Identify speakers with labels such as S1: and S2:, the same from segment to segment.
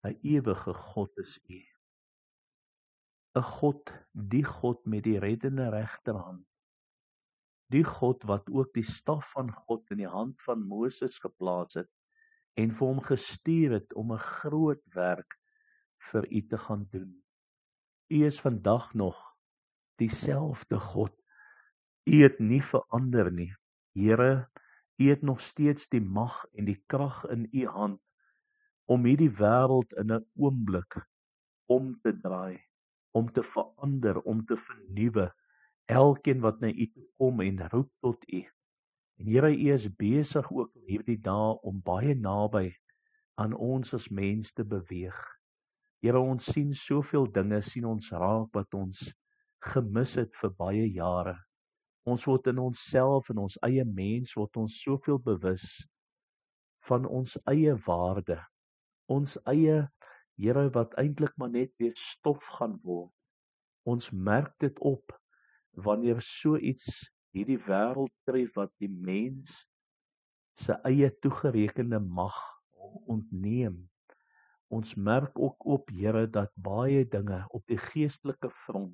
S1: 'n ewige God is U. 'n God, die God met die reddende regterhand. Die God wat ook die staf van God in die hand van Moses geplaas het en vir hom gestuur het om 'n groot werk vir U te gaan doen. U is vandag nog dieselfde God. U het nie verander nie. Here, U het nog steeds die mag en die krag in U hand om hierdie wêreld in 'n oomblik om te draai, om te verander, om te vernuwe. Elkeen wat na U toe kom en roep tot U. En Here, U is besig ook in hierdie dae om baie naby aan ons as mens te beweeg. Here, ons sien soveel dinge, sien ons raak wat ons gemis het vir baie jare. Ons word in onsself en ons eie mens word ons soveel bewus van ons eie waarde. Ons eie, Here, wat eintlik maar net weer stof gaan word. Ons merk dit op wanneer so iets hierdie wêreld tref wat die mens se eie toegerekende mag ontneem. Ons merk ook op, Here, dat baie dinge op die geestelike front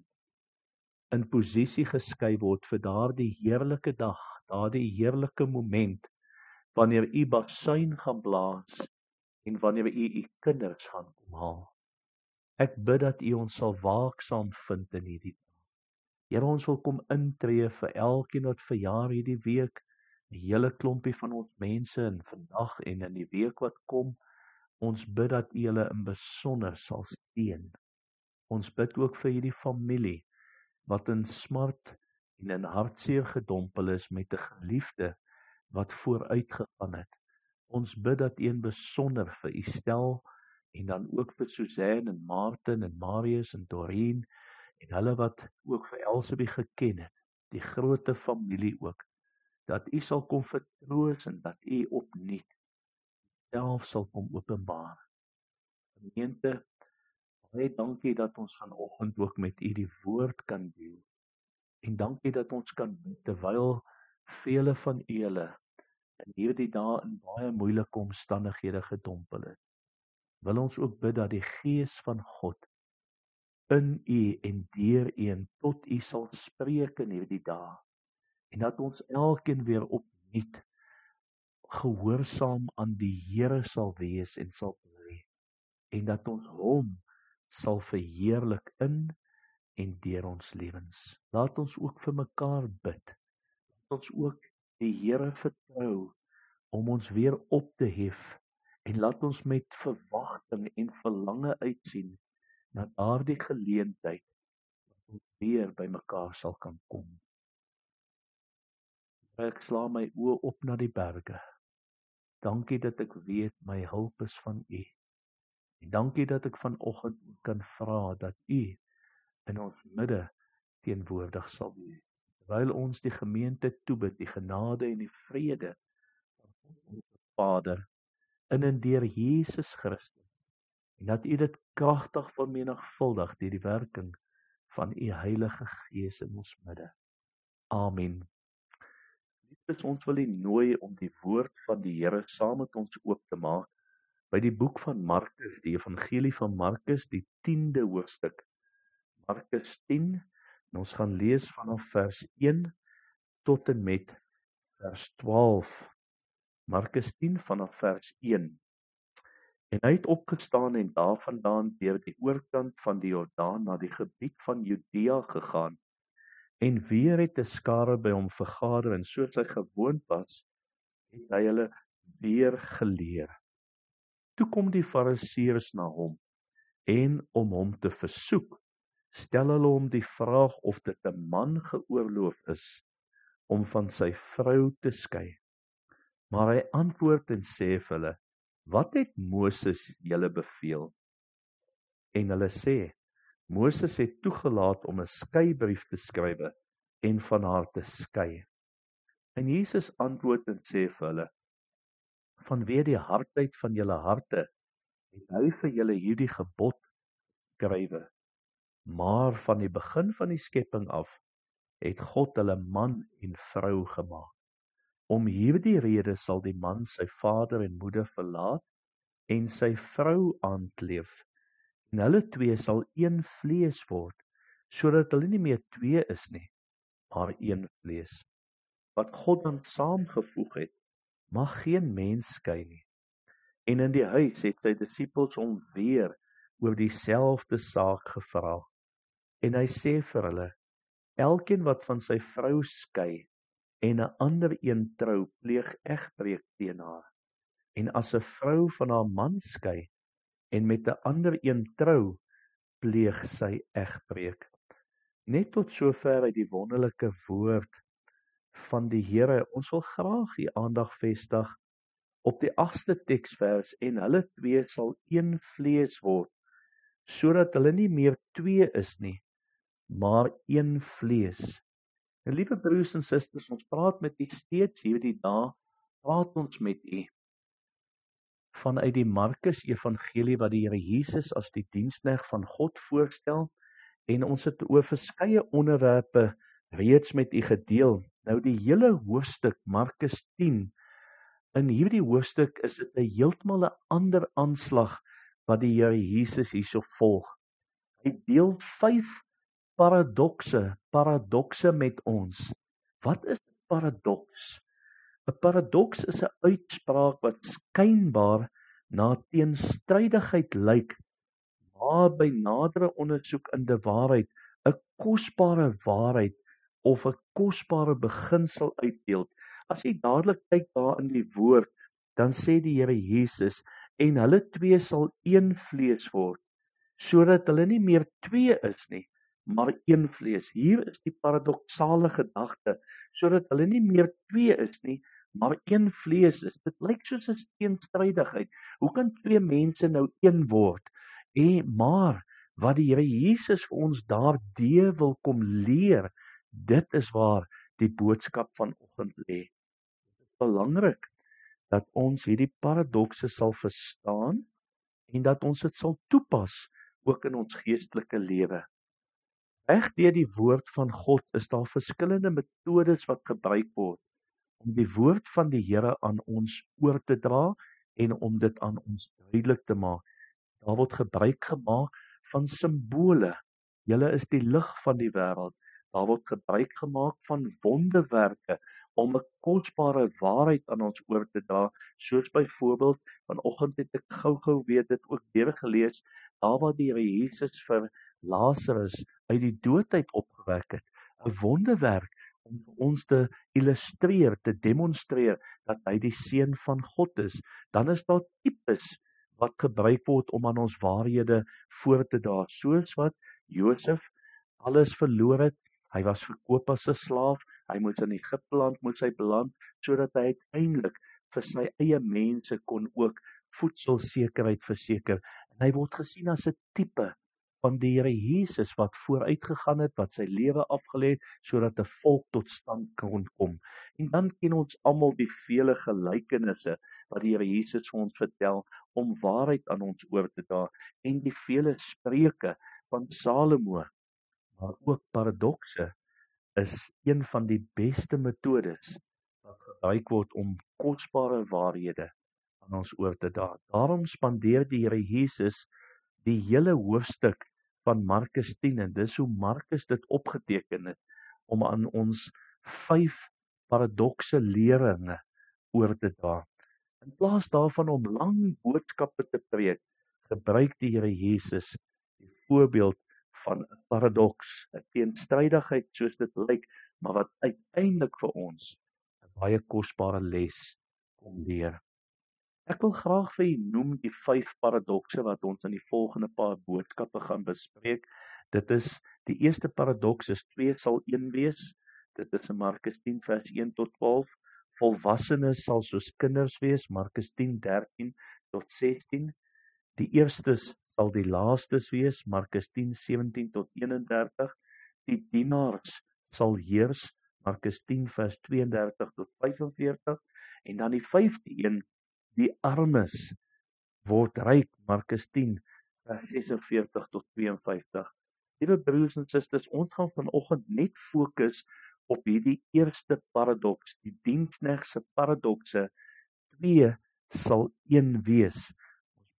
S1: in posisie geskei word vir daardie heerlike dag, daardie heerlike moment wanneer U basuin gaan blaas en wanneer U kinders gaan kom haal. Ek bid dat U ons sal waaksaam vind in hierdie dag. Here, ons wil kom intree vir elkeen wat verjaar hierdie week, 'n hele klompie van ons mense in vandag en in die week wat kom. Ons bid dat U hulle in besonder sal steun. Ons bid ook vir hierdie familie wat in smart en in hartseer gedompel is met 'n geliefde wat vooruitgegaan het. Ons bid dat U in besonder vir U stel en dan ook vir Suzanne en Martin en Marius en Doreen en hulle wat ook vir Elsabie geken het, die groote familie ook, dat U sal kom vertroos en dat U opnuut self sal kom openbaar. Gemeente, baie dankie dat ons vanoggend ook met U die woord kan deel. En dankie dat ons kan bid terwyl vele van julle in hierdie dae in baie moeilike omstandighede gedompel het. Wil ons ook bid dat die Gees van God in U en deur U en tot U sal spreek in hierdie dae. En dat ons elkeen weer opnuut gehoorsaam aan die Here sal wees en sal bly. En dat ons Hom sal verheerlik in en deur ons lewens. Laat ons ook vir mekaar bid. Laat ons ook die Here vertrou om ons weer op te hef en laat ons met verwagting en verlange uitsien na daardie geleentheid dat ons weer by mekaar sal kan kom. Ek sla my oë op na die berge. Dankie dat ek weet my hulp is van U. En dankie dat ek vanoggend kan vra dat U in ons midde teenwoordig sal wees. Terwyl ons die gemeente toebid, die genade en die vrede van God ons Vader in en deur Jesus Christus, en dat U dit kragtig vermenigvuldig deur die werking van U Heilige Gees in ons midde. Amen. Liefdes, ons wil U nooi om die woord van die Here saam met ons oop te maak by die boek van Markus, die evangelie van Markus, die 10de hoofstuk. Markus 10, en ons gaan lees vanaf vers 1 tot en met vers 12. Markus 10 vanaf vers 1. En hy het opgestaan en daarvandaan deur die oorkant van die Jordaan na die gebied van Judea gegaan. En weer het 'n skare by hom vergader en soos hy gewoond was, het hy hulle weer geleer. Toe kom die Fariseërs na hom en om hom te versoek, stel hulle hom die vraag of dit 'n man geoorloof is om van sy vrou te skei. Maar hy antwoord en sê vir hulle, wat het Moses julle beveel? En hulle sê, Moses het toegelaat om 'n skeibrief te skrywe en van haar te skei. En Jesus antwoord en sê vir hulle, vanweë die hardheid van julle harte het hy vir julle hierdie gebod skrywe. Maar van die begin van die skepping af het God hulle man en vrou gemaak. Om hierdie rede sal die man sy vader en moeder verlaat en sy vrou aankleef, en hulle twee sal een vlees word, sodat hulle nie meer twee is nie, maar een vlees. Wat God dan saamgevoeg het, mag geen mens skei nie. En in die huis het sy disippels hom weer oor dieselfde saak gevra. En hy sê vir hulle, elkeen wat van sy vrou skei en 'n ander een trou, pleeg egbreek teen haar. En as 'n vrou van haar man skei en met 'n ander een trou, pleeg sy egbreek. Net tot sover uit die wonderlike woord van die Here. Ons wil graag die aandag vestig op die 8ste teksvers, en hulle twee sal een vlees word, sodat hulle nie meer twee is nie, maar een vlees. En liewe broers en susters, ons praat met u steeds hierdie dae, praat ons met u vanuit die Markus Evangelie wat die Here Jesus as die diensknegt van God voorstel, en ons het oor verskeie onderwerpe reeds met u gedeel. Nou die hele hoofstuk Markus 10, in hierdie hoofstuk is dit 'n heeltemal 'n ander aanslag wat die Here Jesus hierso volg. Hy deel 5 paradokse met ons. Wat is 'n paradoks? 'n Paradoks is 'n uitspraak wat skynbaar na teenstrydigheid lyk, maar by nadere ondersoek in die waarheid 'n kosbare waarheid of 'n kosbare beginsel uitbeeld. As jy dadelik kyk daar in die woord, dan sê die Here Jesus, en hulle twee sal een vlees word, sodat hulle nie meer twee is nie, maar een vlees. Hier is die paradoksale gedagte, sodat hulle nie meer twee is nie, maar een vlees is. Dit lyk soos 'n teenstrydigheid. Hoe kan twee mense nou een word? Maar wat die Here Jesus vir ons daardeur wil kom leer, dit is waar die boodskap vanoggend lê. Dit is belangrik dat ons hierdie paradokse sal verstaan en dat ons dit sal toepas ook in ons geestelike lewe. Reg deur die woord van God is daar verskillende metodes wat gebruik word om die woord van die Here aan ons oor te dra en om dit aan ons duidelik te maak. Daar word gebruik gemaak van simbole. Julle is die lig van die wêreld. Daar word gebruik gemaak van wonderwerke om 'n kosbare waarheid aan ons oor te dra, soos byvoorbeeld vanoggend het ek gou weer dit ook weer gelees, daar waar die Here Jesus vir Lazarus uit die dood uit opgewek het, 'n wonderwerk om ons te illustreer, te demonstreer dat hy die seun van God is. Dan is daar tipes wat gebruik word om aan ons waarhede voor te dra, soos wat Josef alles verloor het. Hy was verkoop as 'n slaaf, hy moes in Egipte land, moes hy beland, sodat hy uiteindelik vir sy eie mense kon ook voedselsekerheid verseker. En hy word gesien as 'n tipe van die Here Jesus wat vooruitgegaan het, wat sy lewe afgelê het, sodat 'n volk tot stand kon kom. En dan ken ons almal die vele gelykenisse wat die Here Jesus vir ons vertel om waarheid aan ons oor te dra, en die vele spreuke van Salomo. Maar ook paradokse is een van die beste metodes wat gebruik word om kosbare waarhede aan ons oor te dra. Daarom spandeer die Here Jesus die hele hoofstuk van Markus 10, en dis hoe Markus dit opgeteken het, om aan ons 5 paradokse leringe oor te dra. In plaas daarvan om lang boodskappe te preek, gebruik die Here Jesus die voorbeeld van 'n paradoks, 'n teenstrydigheid soos dit lyk, maar wat uiteindelik vir ons 'n baie kosbare les kom leer. Ek wil graag vir u noem die 5 paradokse wat ons in die volgende paar boodskappe gaan bespreek. Dit is, die eerste paradoks is 2 sal 1 wees. Dit is in Markus 10 vers 1 tot 12. Volwassenes sal soos kinders wees, Markus 10 13 tot 16. Die eerstes sal die laastes wees, Markus 10 17 tot 31. Die dienaars sal heers, Markus 10 vers 32 tot 45. En dan die 5de een, die armes word ryk, Markus 10 vers 46 tot 52. Liewe broers en susters, ons gaan vanoggend net fokus op hierdie eerste paradoks, die diensknegse paradokse. 2 sal 1 wees.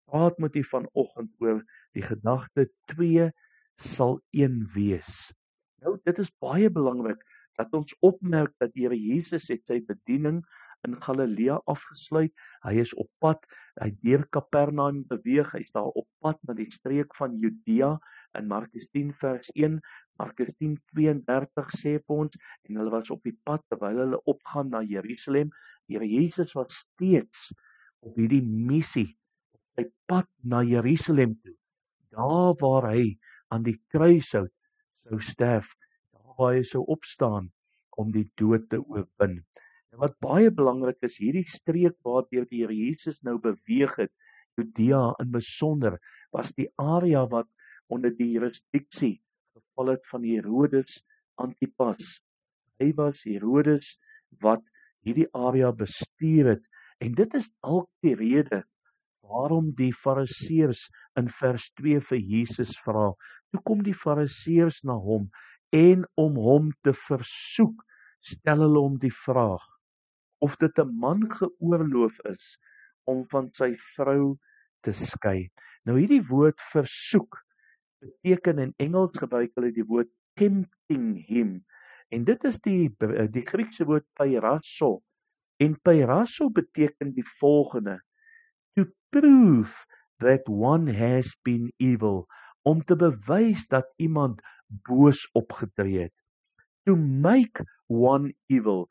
S1: praat met u vanoggend oor die gedagte 2 sal 1 wees. Nou, dit is baie belangrik dat ons opmerk dat die Here Jesus het sy bediening in Galilea afgesluit. Hy is op pad, hy het deur Kapernaum beweeg, hy is daar op pad na die streek van Judea in Markus 10 vers 1, Markus 10:32 sê vir ons, en hulle was op die pad terwyl hulle opgaan na Jerusalem. Die Here Jesus was steeds op hierdie missie, op sy pad na Jerusalem toe, daar waar hy aan die kruishout sou sterf, daar waar hy sou opstaan om die dood te oorwin. En wat baie belangrik is, hierdie streek waardeur die Here Jesus nou beweeg het, Judea in besonder, was die area wat onder die jurisdiksie geval het van Herodes Antipas. Hy was Herodes wat hierdie area bestuur het, en dit is dalk die rede waarom die Fariseërs in vers 2 vir Jesus vra. Toe kom die Fariseërs na hom, en om hom te versoek, stel hulle hom die vraag, of dit 'n man geoorloof is om van sy vrou te skei. Nou hierdie woord versoek beteken, in Engels gebruik hulle die woord tempting him, en dit is die Griekse woord peirasso, en peirasso beteken die volgende: to prove that one has been evil, om te bewys dat iemand boos opgetree het. To make one evil,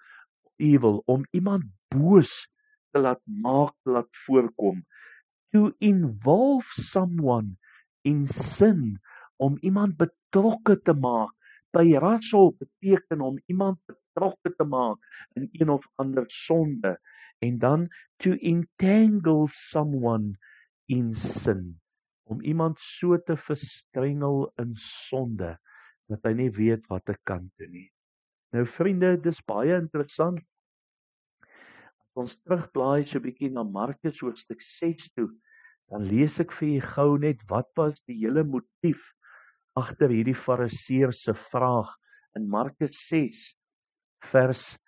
S1: om iemand boos te laat maak, te laat voorkom. To involve someone in sin, om iemand betrokke te maak. Peirasso beteken om iemand betrokke te maak in een of ander sonde. En dan to entangle someone in sin, om iemand so te verstrengel in sonde, dat hy nie weet wat hy kan doen nie. Nou vriende, dis baie interessant. As ons terugblaai so 'n bietjie na Markus hoofstuk 6 toe, dan lees ek vir julle gou net wat was die hele motief agter hierdie Fariseërs se vraag in Markus 6 vers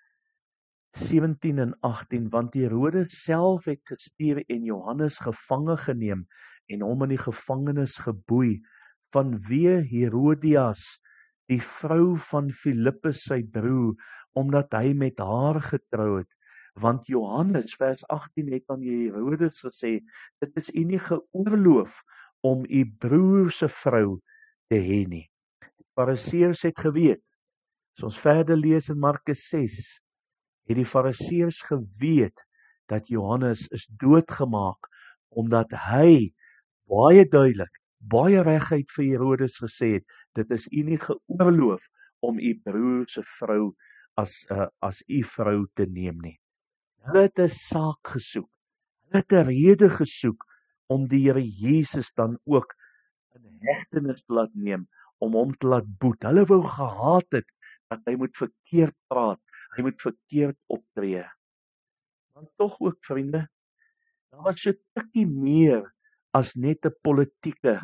S1: 17 en 18, want Herodes self het gestuur en Johannes gevange geneem en hom in die gevangenis geboei, vanweë Herodias, die vrou van Filippus sy broer, omdat hy met haar getrou het. Want Johannes, vers 18, het aan Herodes gesê, dit is u nie geoorloof om u broer se vrou te hê nie. Die Fariseërs het geweet, as ons verder lees in Markus 6, het die Fariseërs geweet dat Johannes is doodgemaak, omdat hy baie duidelik, baie reguit vir Herodes gesê het, dit is u nie geoorloof om u broer se vrou as u vrou te neem nie. Hulle het 'n saak gesoek, hulle het 'n rede gesoek om die Here Jesus dan ook in hegtenis te laat neem, om hom te laat boet. Hulle wou gehaat het dat hy moet verkeerd praat, hy moet verkeerd optree. Want tog ook vriende, daar was so 'n tikkie meer as net 'n politieke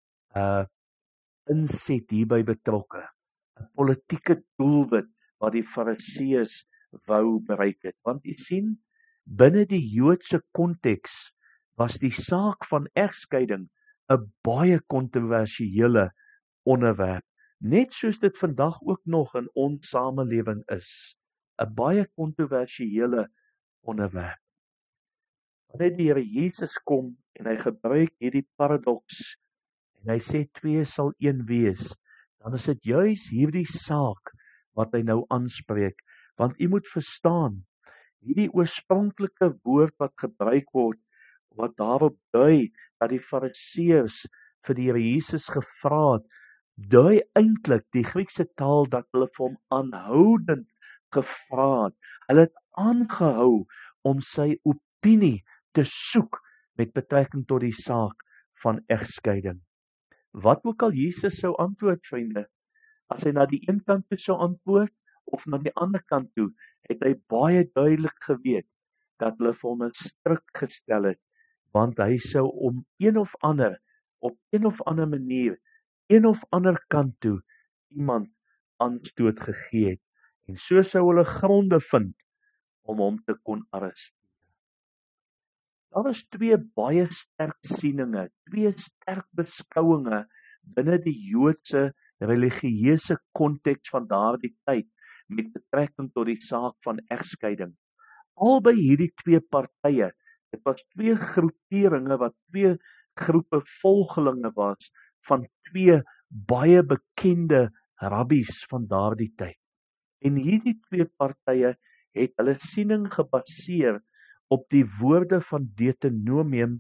S1: inset hierby betrokke. 'n Politieke doelwit wat die Fariseërs wou bereik het. Want u sien, binne die Joodse konteks was die saak van egskeiding 'n baie kontroversiële onderwerp, net soos dit vandag ook nog in ons samelewing is. 'n Baie kontroversiële onderwerp. Wanneer die Here Jesus kom en hy gebruik hierdie paradoks en hy sê 2 sal 1 wees, dan is dit juis hierdie saak wat hy nou aanspreek. Want u moet verstaan, hierdie oorspronklike woord wat gebruik word, wat daarop dui dat die Fariseërs vir die Here Jesus gevra het, dui eintlik die Griekse taal dat hulle vir hom aanhoudend gevra het. Hulle het aangehou om sy opinie te soek met betrekking tot die saak van egskeiding. Wat ook al Jesus sou antwoord, vriende, as hy na die een kant toe sou antwoord of na die ander kant toe, het hy baie duidelik geweet dat hulle vir hom 'n stryk gestel het, want hy sou op een of ander manier, een of ander kant toe iemand aanstoot gegee het, en so sou hulle gronde vind om hom te kon arresteer. Daar was twee baie sterk sieninge, twee sterk beskouinge binne die Joodse religieuse konteks van daardie tyd met betrekking tot die saak van egskeiding. Albei hierdie twee partye, dit was twee groeperinge wat twee groepe volgelinge was van twee baie bekende rabbies van daardie tyd. En hierdie twee partye het hulle siening gebaseer op die woorde van Deuteronomium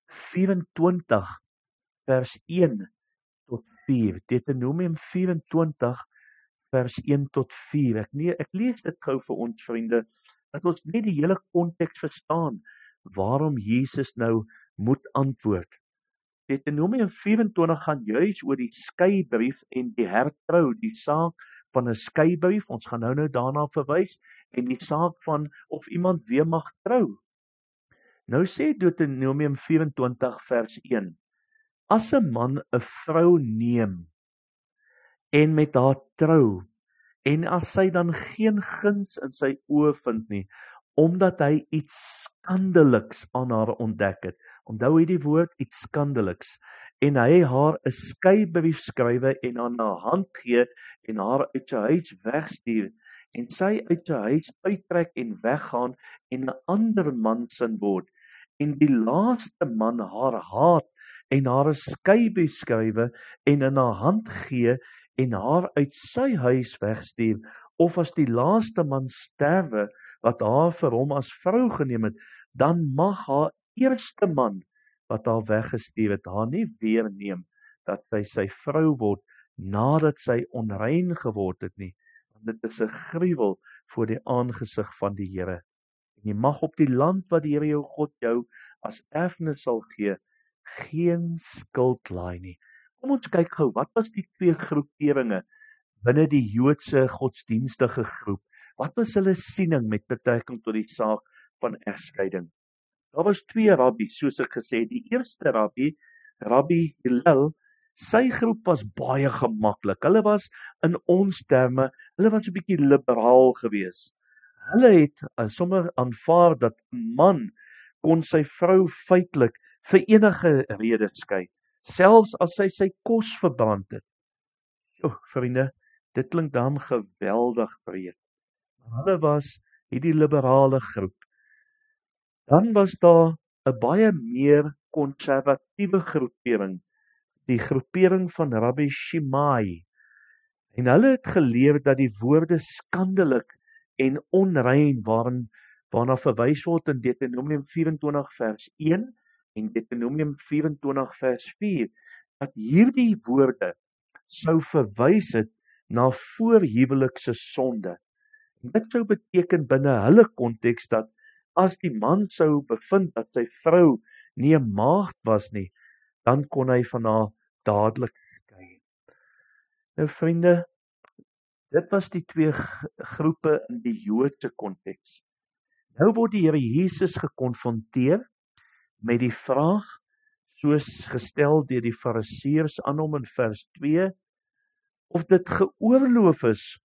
S1: 24 vers 1 tot 4. Deuteronomium 24 vers 1 tot 4. Ek lees dit gou vir ons vriende, dat ons net die hele konteks verstaan waarom Jesus nou moet antwoord. Deuteronomium 24 gaan juis oor die skeibrief en die hertrou, die saak van 'n skeibrief, ons gaan nou daarna verwys, en die saak van of iemand weer mag trou. Nou sê Deuteronomium 24 vers 1, as 'n man 'n vrou neem en met haar trou, en as sy dan geen guns in sy oë vind nie, omdat hy iets skandeliks aan haar ontdek het, onthou hierdie woord, iets skandeliks, en hy haar 'n skeibrief skrywe en aan haar hand gee en haar uit sy huis wegstuur, en sy uit sy huis uittrek en weggaan en 'n ander man sin word, en die laaste man haar haat en haar 'n skeibrief skrywe en in haar hand gee en haar uit sy huis wegstuur, of as die laaste man sterwe wat haar vir hom as vrou geneem het, dan mag haar eerste man wat haar weggestuur het, haar nie weer neem, dat sy sy vrou word, nadat sy onrein geword het nie, want dit is 'n gruwel voor die aangesig van die Here. En jy mag op die land wat die Here jou God jou as erfenis sal gee, geen skuld laai nie. Kom ons kyk gou, wat was die twee groeperinge binne die Joodse godsdienstige groep? Wat was hulle siening met betrekking tot die saak van egskeiding? Daar was twee rabbies, soos ek gesê het. Die eerste rabbi, Rabbi Hillel, sy groep was baie gemaklik. Hulle was in ons terme, hulle was 'n bietjie liberaal geweest. Hulle het sommer aanvaar dat 'n man kon sy vrou feitelik vir enige rede skei, selfs as sy kos verbrand het. Vriende, dit klink dan geweldig breed. Hulle was hierdie liberale groep. Dan was daar 'n baie meer konservatiewe groepering, die groepering van Rabbi Shammai. En hulle het geleer dat die woorde skandelik en onrein waarna verwys word in Deuteronomium 24 vers 1 en Deuteronomium 24 vers 4, dat hierdie woorde sou verwys het na voorhuwelikse sonde. En dit sou beteken binne hulle konteks dat as die man sou bevind dat sy vrou nie 'n maagd was nie, dan kon hy van haar dadelik skei. Nou vriende, dit was die twee groepe in die Joodse konteks. Nou word die Here Jesus gekonfronteer met die vraag, soos gestel deur die Fariseërs aan hom in vers 2, of dit geoorloof is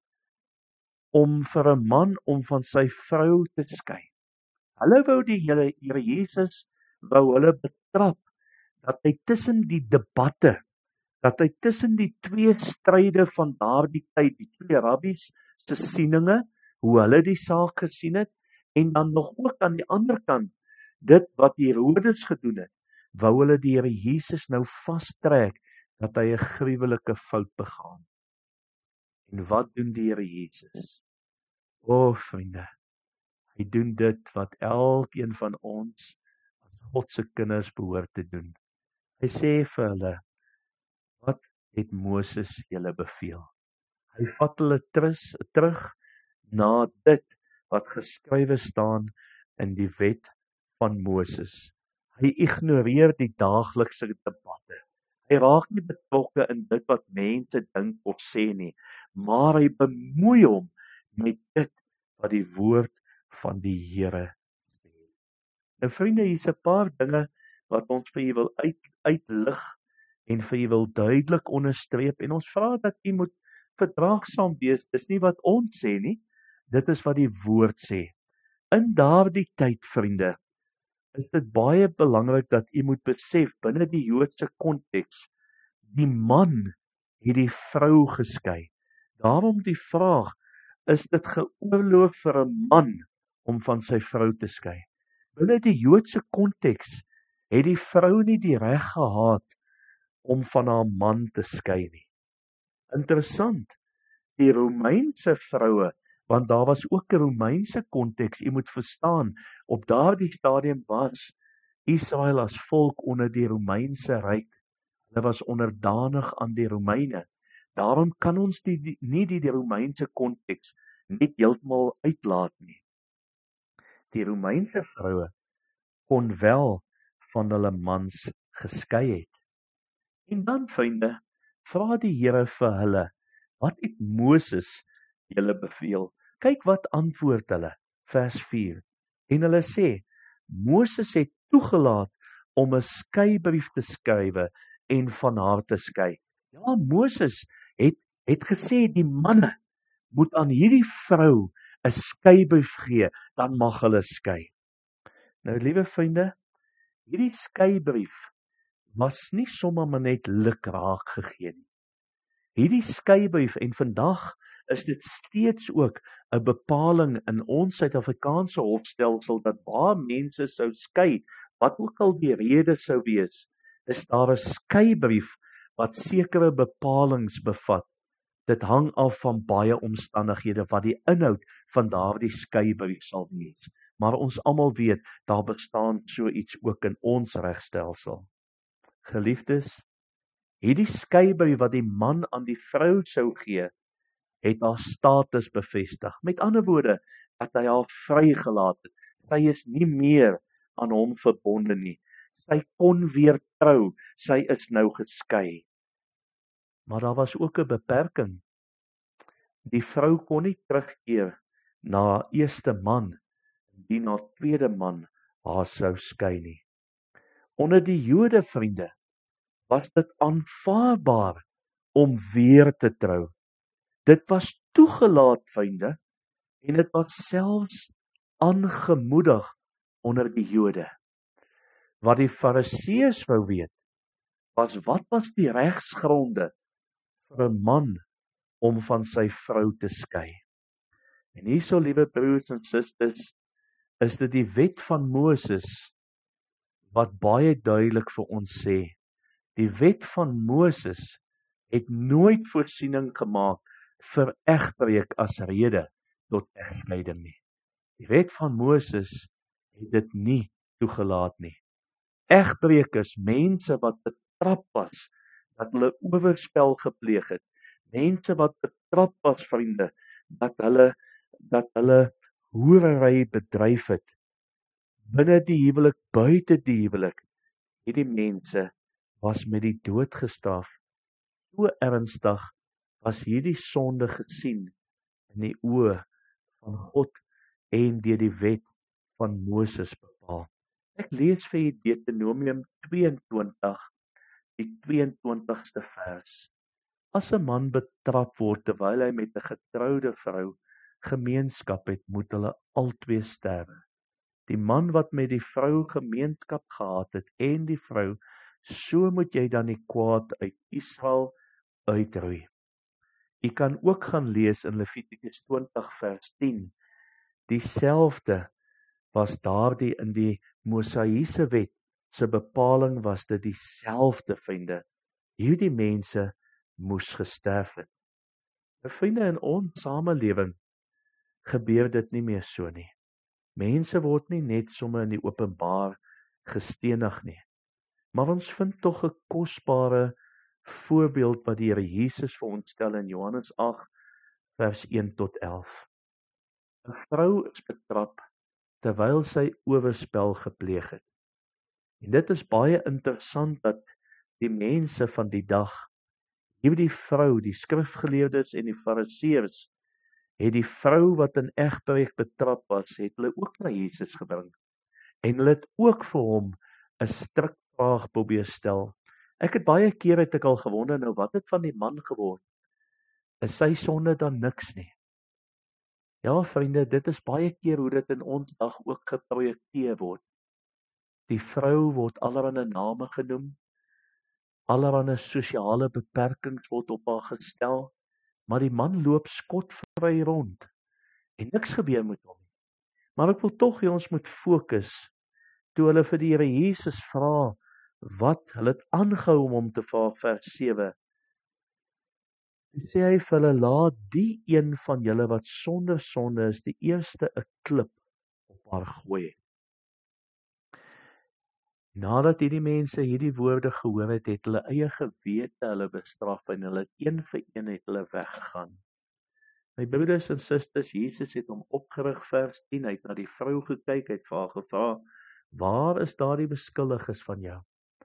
S1: om vir 'n man om van sy vrou te skei. Hulle wou die Here Jesus wou hulle betrap dat hy tussen die debatte, dat hy tussen die twee stryde van daardie tyd, die twee rabbies se sieninge, hoe hulle die saak gesien het, en dan nog ook aan die ander kant, dit wat Herodes gedoen het, wou hulle die Here Jesus nou vastrek, dat hy 'n gruwelike fout begaan. En wat doen die Here Jesus? Vriende, hy doen dit wat elkeen van ons as God se kinders behoort te doen. Hy sê vir hulle, wat het Moses julle beveel? Hy vat hulle terug na dit wat geskrywe staan in die wet van Moses. Hy ignoreer die daaglikse debatte. Hy raak nie betrokke in dit wat mense dink of sê nie, maar hy bemoei hom met dit wat die woord van die Here sê. Nou vriende, hier's 'n paar dinge wat ons vir u wil uitlig en vir u wil duidelik onderstreep, en ons vra dat u moet verdraagsaam wees. Dis nie wat ons sê nie, dit is wat die woord sê. In daardie tyd, vriende, is dit baie belangrik dat u moet besef binne die Joodse konteks, die man het die vrou geskei. Daarom die vraag, is dit geoorloof vir 'n man om van sy vrou te skei? Binne die Joodse konteks het die vrou nie die reg gehad om van haar man te skei nie. Interessant, die Romeinse vroue, want daar was ook 'n Romeinse konteks, jy moet verstaan, op daardie stadium was Israel as volk onder die Romeinse ryk. Hulle was onderdanig aan die Romeine. Daarom kan ons nie die Romeinse konteks net heeltemal uitlaat nie. Die Romeinse vroue kon wel van hulle mans geskei het. En dan, vriende, vra die Here vir hulle, wat het Moses julle beveel? Kyk wat antwoord hulle, vers 4. En hulle sê, Moses het toegelaat om 'n skeibrief te skrywe en van haar te skei. Ja, Moses het gesê die manne moet aan hierdie vrou 'n skeibrief gee, dan mag hulle skei. Nou, liewe vriende, hierdie skeibrief was nie sommer maar net lukraak gegee nie. Hierdie skeibrief, en vandag is dit steeds ook 'n bepaling in ons Suid-Afrikaanse hofstelsel dat waar mense sou skei, wat ook al die rede sou wees, is daar 'n skeibrief wat sekere bepalings bevat. Dit hang af van baie omstandighede wat die inhoud van daardie skeibrief sal wees. Maar ons almal weet, daar bestaan so iets ook in ons regstelsel. Geliefdes, hierdie skeibrief wat die man aan die vrou sou gee, het haar status bevestig. Met ander woorde, dat hy haar vrygelaat het. Sy is nie meer aan hom verbonde nie. Sy kon weer trou. Sy is nou geskei. Maar daar was ook 'n beperking. Die vrou kon nie terugkeer na haar eerste man, indien haar tweede man haar sou skei nie. Onder die Jode, vriende, was dit aanvaarbaar om weer te trou. Dit was toegelaat, vriende, en dit was selfs aangemoedig onder die Jode. Wat die Fariseërs wou weet, was wat was die regsgronde vir 'n man om van sy vrou te skei. En hierso, liewe broers en susters, is dit die wet van Moses wat baie duidelik vir ons sê. Die wet van Moses het nooit voorsiening gemaak vir egbreek as rede tot egskeiding nie. Die wet van Moses het dit nie toegelaat nie. Egbreekers, mense wat betrap was, dat hulle oorspel gepleeg het, mense wat betrap was, vriende, dat hulle hoerery bedryf het, binne die huwelik, buite die huwelik, hierdie mense was met die dood gestraf. So ernstig was hierdie sonde gesien in die oë van God en deur die wet van Moses bepaal. Ek lees vir u Deuteronomium 22, die 22ste vers. As 'n man betrap word terwyl hy met 'n getroude vrou gemeenskap het, moet hulle albei sterwe. Die man wat met die vrou gemeenskap gehad het en die vrou, so moet jy dan die kwaad uit Israel uitroei. U kan ook gaan lees in Levitikus 20 vers 10. Dieselfde was daardie in die Mosaïese wet se bepaling, was dit dieselfde, vriende. Hierdie mense moes gesterf het. Vriende, in ons samelewing gebeur dit nie meer so nie. Mense word nie net sommer in die openbaar gestenig nie. Maar ons vind tog 'n kosbare voorbeeld wat die Here Jesus vir ons stel in Johannes 8 vers 1 tot 11. 'n Vrou is betrap terwyl sy oorspel gepleeg het. En dit is baie interessant dat die mense van die dag, hierdie vrou, die skrifgeleerdes en die fariseërs, het die vrou wat in egbreek betrap was, het hulle ook na Jesus gebring. En hulle het ook vir hom 'n strik vraag probeer stel. Ek het baie keer al gewonder, nou wat het van die man geword? Is sy sonde dan niks nie? Ja, vriende, dit is baie keer hoe dit in ons dag ook geprojekteer word. Die vrou word allerlei name genoem, allerlei sosiale beperkings word op haar gestel, maar die man loop skotvry rond en niks gebeur met hom nie. Maar ek wil tog hê ons moet fokus toe hulle vir die Here Jesus vra wat hulle het aangehou om hom te vra, vers 7. Toe sê hy vir hulle, laat die een van julle wat sonder sonde is, die eerste 'n klip op haar gooi. Nadat hierdie mense hierdie woorde gehoor het, het hulle eie gewete hulle bestraf en hulle een vir een het hulle weggegaan. My broeders en susters, Jesus het hom opgerig, vers 10, hy het na die vrou gekyk, hy het vir haar gevra, waar is daardie beskuldiges van jou?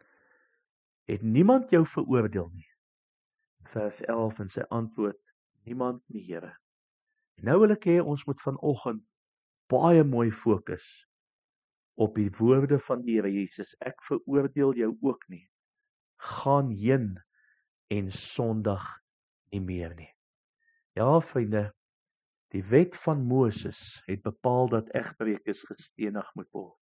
S1: Het niemand jou veroordeel nie? Vers 11 en sy antwoord, niemand nie, Here. En nou wil ek hê ons moet vanoggend baie mooi fokus op die woorde van die Here Jesus. Ek veroordeel jou ook nie. Gaan heen en sondig nie meer nie. Ja, vriende, die wet van Moses het bepaal dat egbreekers gestenig moet word.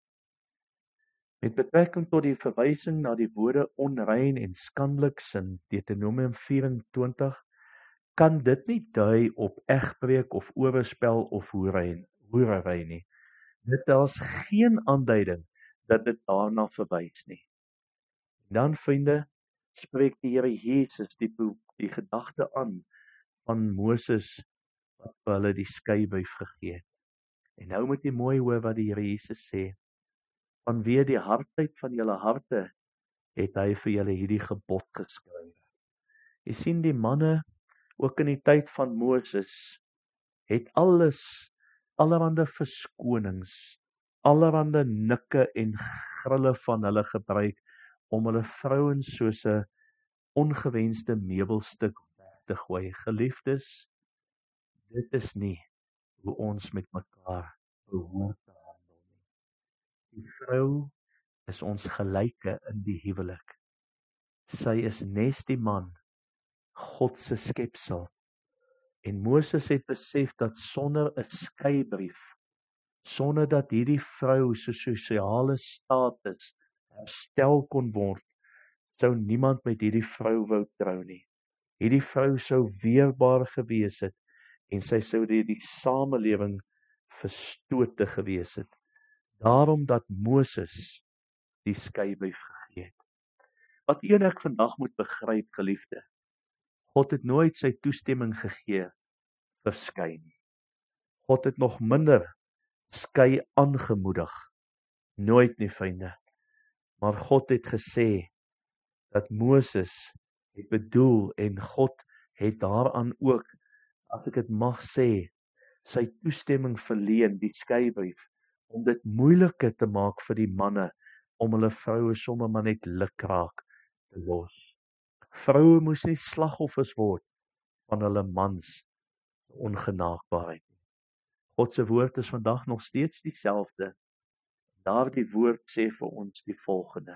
S1: Met betrekking tot die verwysing na die woorde onrein en skandeliks in Deuteronomium 24, kan dit nie dui op egbreek of oorspel of hoerery nie. Dit is geen aanduiding dat dit daarna verwys nie. Dan, vriende, spreek die Here Jesus die gedagte aan van Moses wat vir hulle die skeibyf gegee het. En nou moet jy mooi hoor wat die Here Jesus sê. Vanweë die hardheid van julle harte het hy vir julle hierdie gebod geskryf. Jy sien, die manne ook in die tyd van Moses het allerhande verskonings, allerhande nikke en grille van hulle gebruik om hulle vrouens soos 'n ongewenste meubelstuk weg te gooi. Geliefdes, dit is nie hoe ons met mekaar behoort te handel nie. Die vrou is ons gelyke in die huwelik. Sy is nes die man, God se skepsel. En Moses het besef dat sonder 'n skeibrief, sonder dat hierdie vrou se sosiale status herstel kon word, sou niemand met hierdie vrou wou trou nie. Hierdie vrou sou weerbaar gewees het en sy sou deur die samelewing verstote gewees het. Daarom dat Moses die skeibrief gegee het. Wat u en ek vandag moet begryp, geliefde, God het nooit sy toestemming gegee vir skei nie. God het nog minder skei aangemoedig. Nooit nie, vriende. Maar God het gesê dat Moses het bedoel en God het daaraan ook, as ek dit mag sê, sy toestemming verleen, die skeibrief, om dit moeiliker te maak vir die manne om hulle vroue sommer maar net lukraak te los. Vroue moes nie slagoffers word van hulle mans ongenaakbaarheid nie. God se woord is vandag nog steeds dieselfde. Daardie woord sê vir ons die volgende.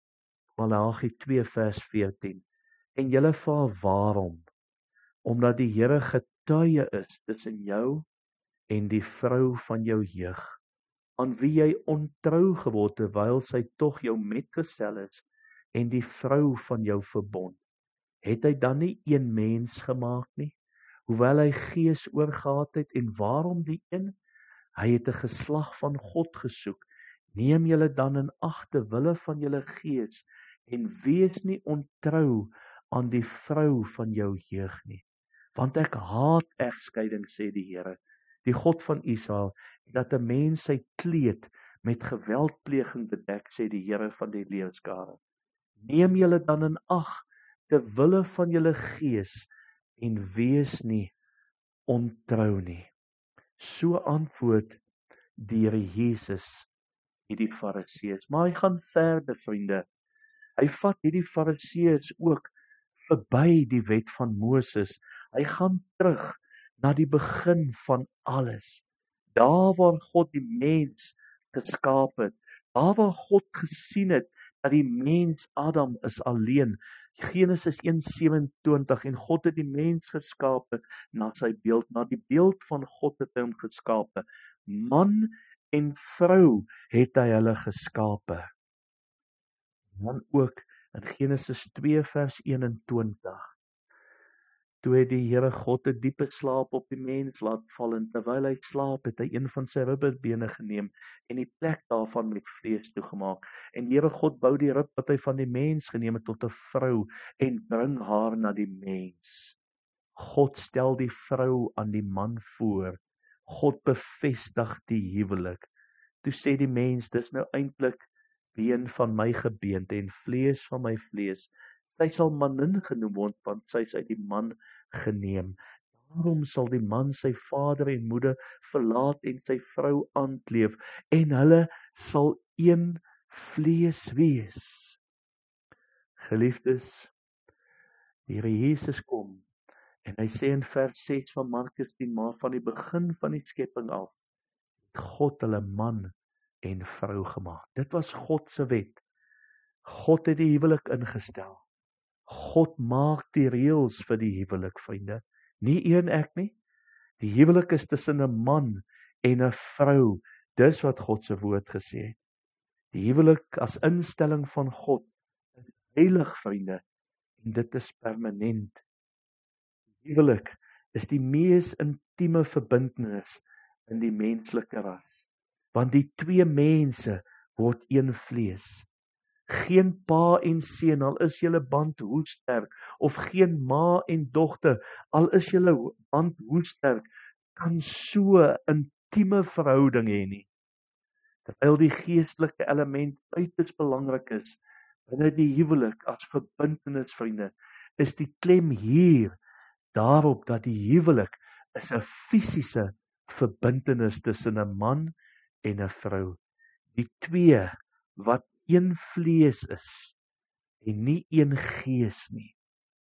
S1: Maleagi 2 vers 14. En julle vra waarom? Omdat die Here getuie is tussen jou en die vrou van jou jeug, aan wie jy ontrou geword terwyl sy tog jou metgesel is en die vrou van jou verbond. Het hy dan nie een mens gemaak nie, hoewel hy gees oorgehad het, en waarom die een? Hy het 'n geslag van God gesoek. Neem julle dan in ag ter wille van julle gees en wees nie ontrou aan die vrou van jou jeug nie. Want ek haat egskeiding, sê die Here, die God van Israel, dat 'n mens sy kleed met geweldpleging bedek, sê die Here van die leeuskare. Neem julle dan in ag ter wille van julle gees en wees nie ontrou nie. So antwoord die Here Jesus hierdie Fariseërs. Maar hy gaan verder, vriende. Hy vat hierdie Fariseërs ook verby die wet van Moses. Hy gaan terug na die begin van alles. Daar waar God die mens geskaap het. Daar waar God gesien het dat die mens Adam is alleen. Genesis 1:27 en God het die mens geskape na sy beeld, na die beeld van God het hy hom geskape. Man en vrou het hy hulle geskape. Dan ook in Genesis 2 vers 21. Toe het die Here God 'n diepe slaap op die mens laat val en terwyl hy slaap het hy een van sy ribbebene geneem en die plek daarvan met vlees toegemaak. En Here God bou die rib wat hy van die mens geneem het tot 'n vrou en bring haar na die mens. God stel die vrou aan die man voor. God bevestig die huwelik. Toe sê die mens, dis nou eintlik been van my gebeente en vlees van my vlees. Sy sal manin genoem word, want sy is uit die man geneem. Daarom sal die man sy vader en moeder verlaat en sy vrou aankleef en hulle sal een vlees wees. Geliefdes, die Here Jesus kom en hy sê in vers 6 van Markus 10, maar van die begin van die skepping af het God hulle man en vrou gemaak. Dit was God se wet. God het die huwelik ingestel. God maak die reëls vir die huwelik, vriende. Nie een ek nie. Die huwelik is tussen 'n man en 'n vrou. Dis wat God se woord gesê het. Die huwelik as instelling van God is heilig, vriende, en dit is permanent. Die huwelik is die mees intieme verbintenis in die menslike ras, want die twee mense word een vlees. Geen pa en seun, al is julle band hoe sterk, of geen ma en dogter, al is julle band hoe sterk, kan so 'n intieme verhouding hê nie. Terwyl die geestelike element uiters belangrik is binne die huwelik as verbintenis, vriende, is die klem hier daarop dat die huwelik is 'n fisiese verbintenis tussen 'n man en 'n vrou. Die twee wat een vlees is en nie een gees nie.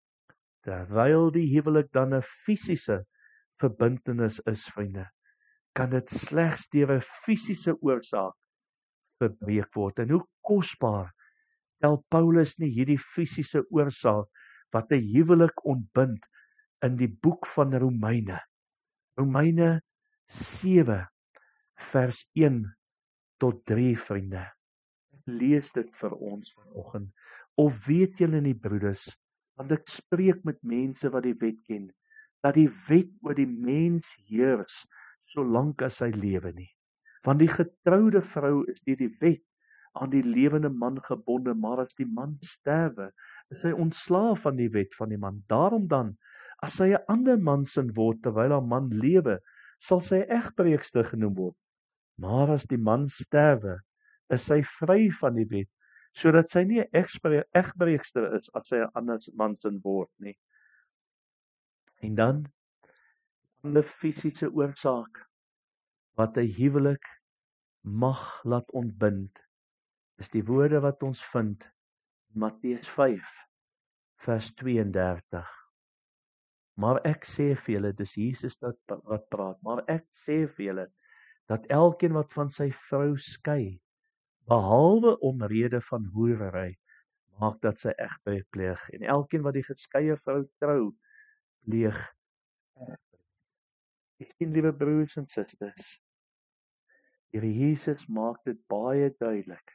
S1: Terwyl die huwelik dan 'n fisiese verbintenis is, vriende, kan dit slegs deur 'n fisiese oorsaak verbreek word. En hoe kosbaar tel Paulus nie hierdie fisiese oorsaak wat 'n huwelik ontbind in die boek van Romeine. Romeine 7 vers 1 tot 3, vriende. Lees dit vir ons vanoggend. Of weet julle nie, broeders, want ek spreek met mense wat die wet ken, dat die wet oor die mens heers solank as hy lewe nie. Want die getroude vrou is deur die wet aan die lewende man gebonde, maar as die man sterwe, is hy ontslaaf van die wet van die man. Daarom dan, as sy 'n ander man sin word terwyl haar man lewe, sal sy egbreekster genoem word. Maar as die man sterwe, is sy vry van die wet, sodat sy nie 'n egbreekster is as sy 'n ander man sin word nie. En dan 'n fisiese oorsaak wat 'n huwelik mag laat ontbind, is die woorde wat ons vind in Matteus 5 vers 32. Maar ek sê vir julle, dis Jesus wat praat, maar ek sê vir julle, dat elkeen wat van sy vrou skei, behalwe omrede van hoerery, maak dat sy egbreek pleeg. En elkeen wat die geskeie vrou trou, pleeg egbreek. Ek sien, liewe broers en susters, Here Jesus maak dit baie duidelik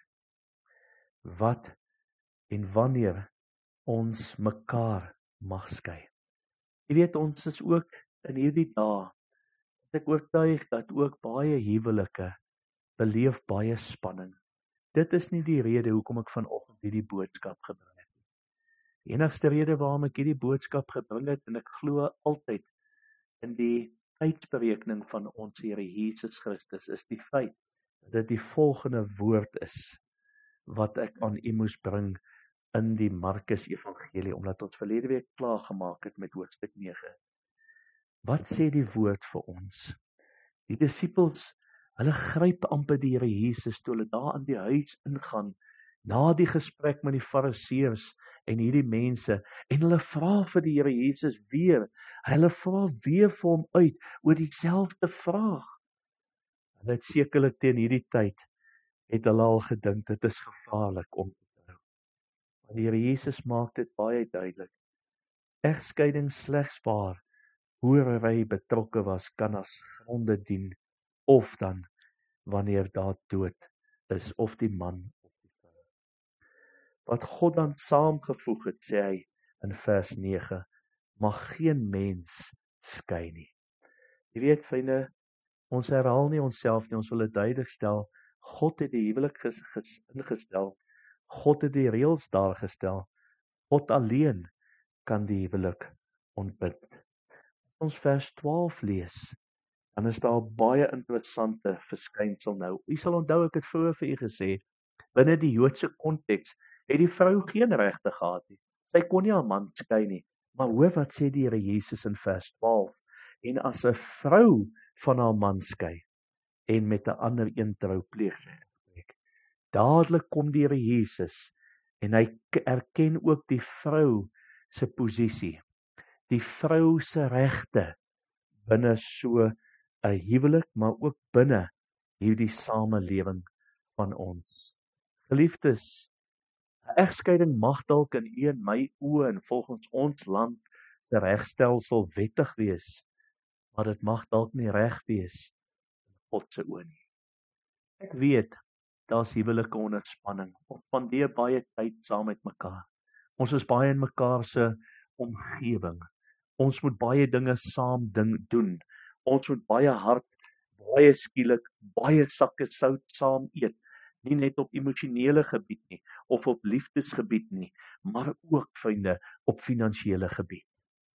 S1: wat en wanneer ons mekaar mag skei. Jy weet, ons is ook in hierdie dae, ek oortuig dat ook baie huwelike beleef baie spanning. Dit is nie die rede hoekom ek vanoggend hierdie boodskap gebring het nie. Die enigste rede waarom ek hierdie boodskap gebring het, en ek glo altyd in die tydsberekening van ons Here Jesus Christus, is die feit dat dit die volgende woord is wat ek aan u moes bring in die Markus Evangelie, omdat ons verlede week klaar gemaak het met hoofstuk 9. Wat sê die woord vir ons? Die disippels, hulle gryp amper die Here Jesus toe hulle daar in die huis ingaan, na die gesprek met die Fariseërs en hierdie mense, en hulle vra vir die Here Jesus weer, hulle vra weer vir hom uit oor dieselfde vraag. Hulle het sekerlik teen hierdie tyd, het hulle al gedink, dit is gevaarlik om te trou. Maar die Here Jesus maak dit baie duidelik. Egskeiding slegs waar hoerery betrokke was, kan as gronde dien, of dan wanneer daar dood is, of die man of die vrou. wat God dan saamgevoeg het, sê hy in vers 9, mag geen mens skei nie. Jy weet, vriende, ons herhaal nie onsself nie, ons wil dit duidelik stel. God het die huwelik ingestel. God het die reëls daar gestel. God alleen kan die huwelik ontbind. As ons vers 12 lees, dan is daar baie interessante verskynsel nou. U sal onthou, ek het vroeër vir u gesê, binne die Joodse konteks het die vrou geen regte gehad nie. Sy kon nie haar man skei nie. Maar hoor wat sê die Here Jesus in vers 12. En as 'n vrou van haar man skei en met 'n ander een trou pleeg, dadelik kom die Here Jesus en hy erken ook die vrou se posisie, die vrou se regte binne so 'n huwelik, maar ook binne hierdie samelewing van ons. Geliefdes, 'n egskeiding mag dalk in u en my oë en volgens ons land se regstelsel wettig wees, maar dit mag dalk nie reg wees in God se oë nie. Ek weet, daar's huwelike onder spanning. Ons spandeer baie tyd saam met mekaar. Ons is baie in mekaar se omgewing. Ons moet baie dinge saam doen. Ons moet baie hard, baie skielik, baie sakke sout saam eet. Nie net op emosionele gebied nie, of op liefdesgebied nie, maar ook, vriende, op finansiële gebied.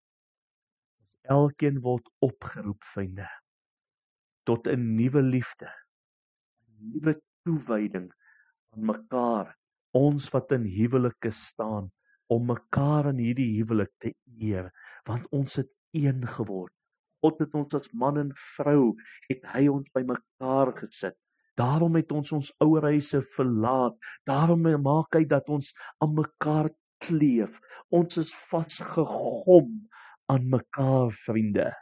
S1: Elkeen word opgeroep, vriende, tot 'n nuwe liefde, 'n nuwe toewyding aan mekaar. Ons wat in huwelike staan, om mekaar in hierdie huwelik te eer, want ons het een geword. God het ons as man en vrou, het hy ons by mekaar gesit. Daarom het ons ons ouerhuise verlaat. Daarom maak hy dat ons aan mekaar kleef. Ons is vasgegom aan mekaar, vriende.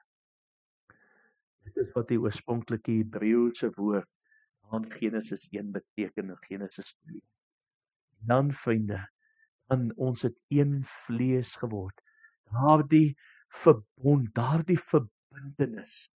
S1: Dit is wat die oorspronklike Hebreëse woord aan Genesis 1 beteken in Genesis 2. Dan, vriende, dan ons het een vlees geword. Daardie verbond, daardie verbintenis.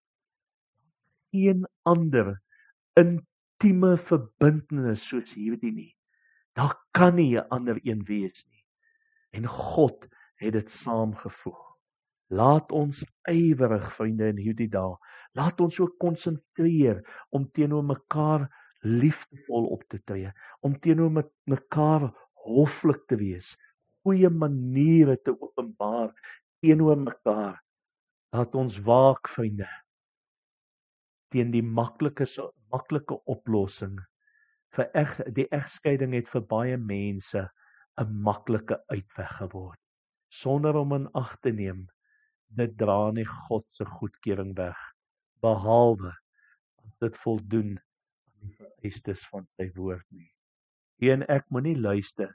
S1: Geen ander intieme verbintenis soos hierdie nie. Daar kan nie 'n ander een wees nie. En God het dit saamgevoeg. Laat ons ywerig, vriende, in hierdie dae, laat ons ook konsentreer om teenoor mekaar liefdevol op te tree, om teenoor mekaar hoflik te wees, goeie maniere te openbaar teenoor mekaar. Laat ons waak, vriende, teen die maklike oplossing. Die egskeiding het vir baie mense 'n maklike uitweg geword, sonder om in ag te neem, dit dra nie God se goedkeuring weg, behalwe as dit voldoen aan die vereistes van sy woord nie. U en ek moenie luister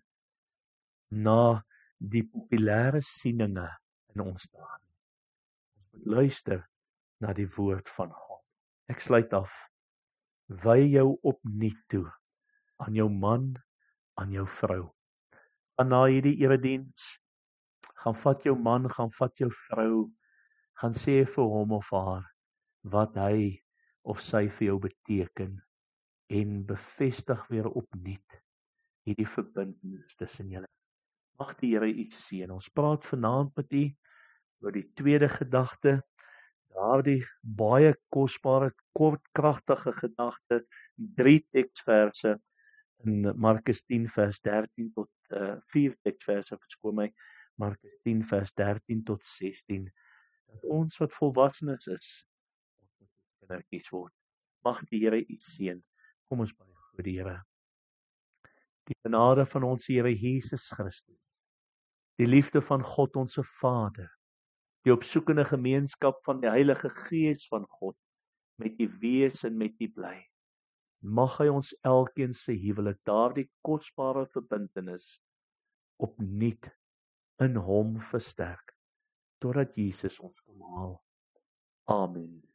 S1: na die populêre sieninge in ons dae nie. Ons moet luister na die woord van God. Ek sluit af. Wy jou opnuut toe aan jou man, aan jou vrou. Gaan na hierdie erediens, gaan vat jou man, gaan vat jou vrou, gaan sê vir hom of haar wat hy of sy vir jou beteken en bevestig weer opnuut hierdie verbintenis tussen julle. Mag die Here u seën. Ons praat vanaand met u oor die tweede gedagte, daardie baie kosbare, kort, kragtige gedagte, 3 teksverse in Markus 10 vers 13 tot 4 teksverse, verskoon my, Markus 10 vers 13 tot 16, dat ons wat volwassenes is, ons moet kindertjies word. Mag die Here u seën. Kom ons buig voor die Here. Die genade van ons Here Jesus Christus, die liefde van God ons Vader, die opsoekende gemeenskap van die Heilige Gees van God, met u wees en met u bly. Mag hy ons elkeen se huwelik, daardie kosbare verbintenis, opnuut in hom versterk, totdat Jesus ons kom haal. Amen.